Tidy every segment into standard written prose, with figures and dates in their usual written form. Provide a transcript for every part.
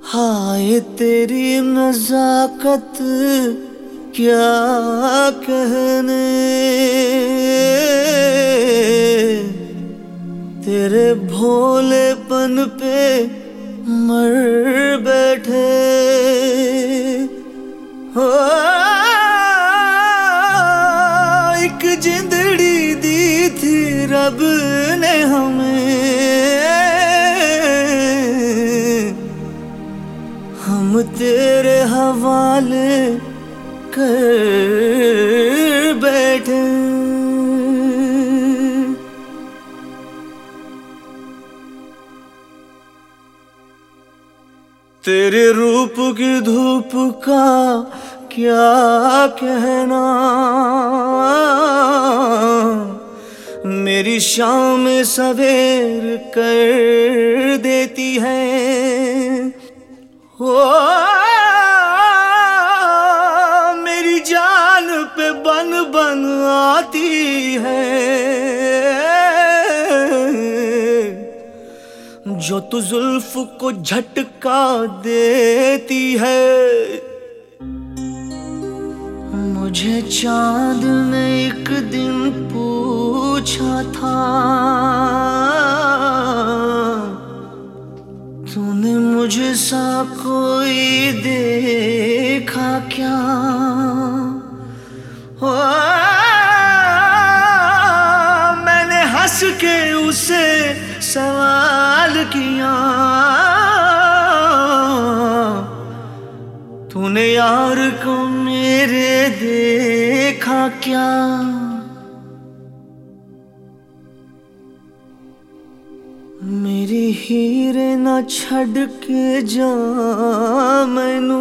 हाय तेरी नजाकत क्या कहने, तेरे भोलेपन पे मर बैठे हो। एक जिंदड़ी दी थी रब ने हमें, हम तेरे हवाले कर बैठे। तेरे रूप की धूप का क्या कहना, मेरी शाम सवेर कर देती है हो। मेरी जान पे बन बन आती है, जो तू जुल्फ को झटका देती है। मुझे चांद ने एक दिन पूछा था, तूने मुझे सा कोई देखा क्या हो। मैंने हंस के उसे सवाल किया, तूने यार को मेरे देखा क्या। मेरी हीरे ना छड़ के जा मैनू,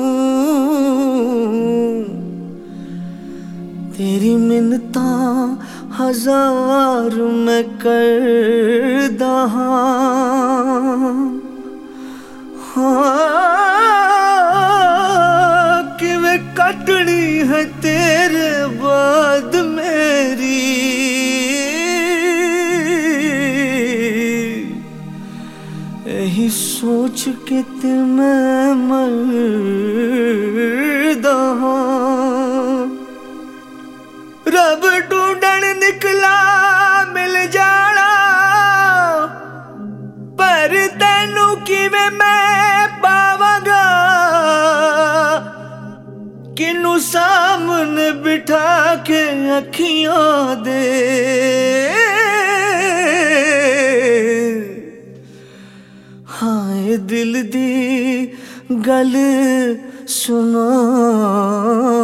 तेरी मिन्नता हजार मैं कर दहा। कि वे कटनी है तेरे बाद मेरी, यही सोच के ते मैं मरदा। रब ढूंढन निकला मिल जाना, पर तेनू किवें मैं पावांगा। किनू सामने बिठा के अखियां दे, हाय दिल दी गल सुना।